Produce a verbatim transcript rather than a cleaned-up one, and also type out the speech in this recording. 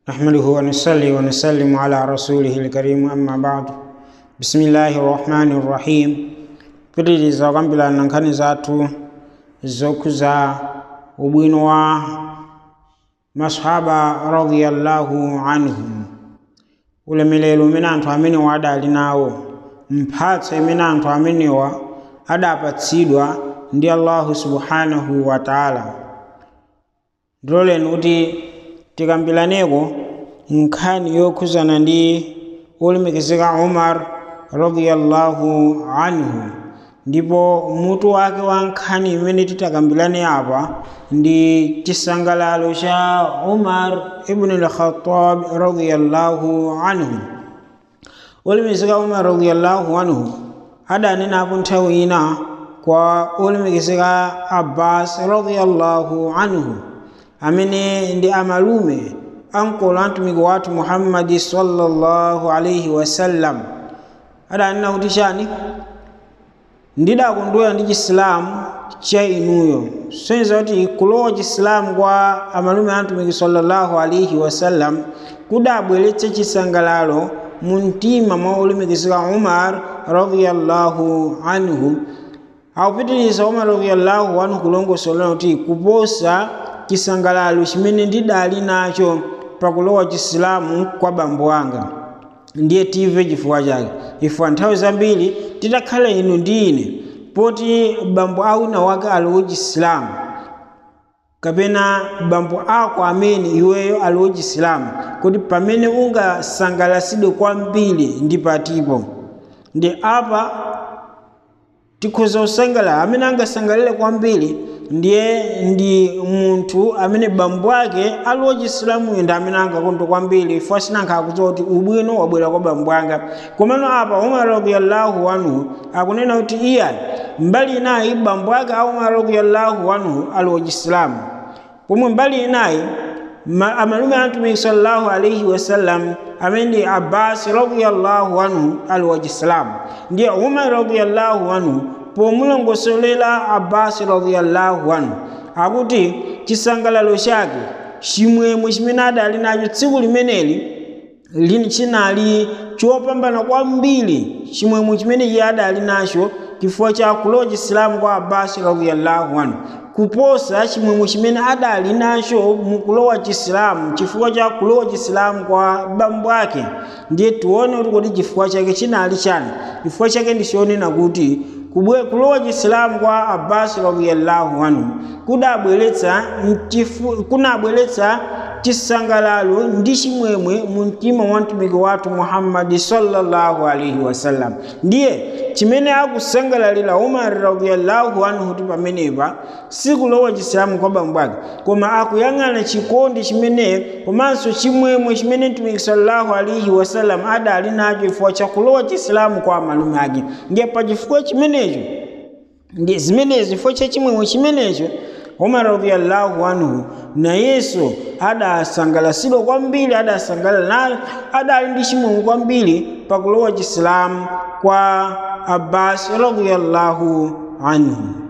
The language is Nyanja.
نحمده ونصلي ونسلم على رسوله الكريم أما بعد بسم الله الرحمن الرحيم Pili zagambila nankani zatu zokuza ubwino wa masahaba radhiyallahu anhum ulemelelo mina anthu amene wadali nawo mphatso imene anthu amenewa adapatsidwa ndi Allah subhanahu wa ta'ala. Ndoleni kuti tikambilaneko nkhani yokhuzana ndi olemekezeka Umar radhiyallahu anhu, ndipo mutu wake wa nkhani imene titakambilane apa ndi chisangalalo cha Umar ibn al-Khattab radhiyallahu anhu. Olemekezeka Umar radhiyallahu anhu adanena apo nthawi ina kwa olemekezeka Abbas radhiyallahu anhu amene ndi amalume ankolo a mtumiki wathu Muhammadi sallallahu alayhi wasallam. Adanena kuti chani, ndidakondwera ndi chisilamu cha inuyo. Soneza kuti kulowa chisilamu kwa amalume a mtumiki sallallahu alayhi wasallam kudabweretsa chisangalalo mu mtima mwa olemekezeka Umar radhiyallahu anhu. Akupitiriza Umar radhiyallahu anhu kulongosola kuti kuposa chisangalalo chimene ndidali nacho pakulowa chisilamu kwa bambo anga, ndiye tive chifukwa chake. Ifwa nthawi zambiri titakhala inu ndi ine poti bambo awina wake alowa chisilamu kapena bambo ako amene iweyo alowa chisilamu, kuti pamene ungasangalasidwe kwambiri ndi patipo. Ndi apa tikhoza kusangalala. Amene angasangalale kwambiri ndiye ndi munthu amene bambo ake alowa chisilamu ndi amene angakondwa kwambiri, ifo sinankha akudziwa kuti ubwino wabwera kwa bambo anga. Komano apa Umar radhiyallahu anhu akunena kuti iya mbali inayi bambo ake a Umar radhiyallahu anhu alowa chisilamu, pomwe mbali inayi amalume a mtumiki sallallahu alayhi wasallam amene ndi Abbas radhiyallahu anhu alowa chisilamu. Ndiye Umar radhiyallahu anhu pomulongosolera Abbas radhiyallahu anhu akuti chisangalalo chake chimwemwe chimene adali nacho tsiku limeneli lini chinali chopambana kwambiri, chimwemwe chimene iye adali nacho chifukwa cha kulowa chisilamu kwa Abbas radhiyallahu anhu, kuposa chimwemwe chimene adali nacho mukulowa chisilamu chifukwa cha kulowa chisilamu kwa bambo ake. Ndiye tuone kuti chifukwa chake chinali chani. Chifukwa chake ndichionena kuti kubwe kulowa chisilamu kwa Abbas radhiyallahu anhu kudabweretsa kunabweretsa chisangalalo ndi chimwemwe mu mtima wa mtumiki wathu Muhammadi sallallahu alayhi wasallam. Ndiye chimene akusangalalira Umar radhiyallahu anhu kuti pamenepa sikulowa chisilamu kwa bambo ake, koma akuyang'ana chikondi chimene komanso chimwemwe chimene mtumiki sallallahu alayhi wasallam adali nacho chifukwa cha kulowa chisilamu kwa amalume ake. Ndiye pa chifukwa chimenecho ndiye zimenezo chifukwa cha chimwemwe chimenecho Umar radhiyallahu anhu na Yesu adasangalasidwa kwambiri, adasangalala adali ndi chimwemwe kwambiri pakulowa chisilamu kwa Abbas radhiyallahu anhu.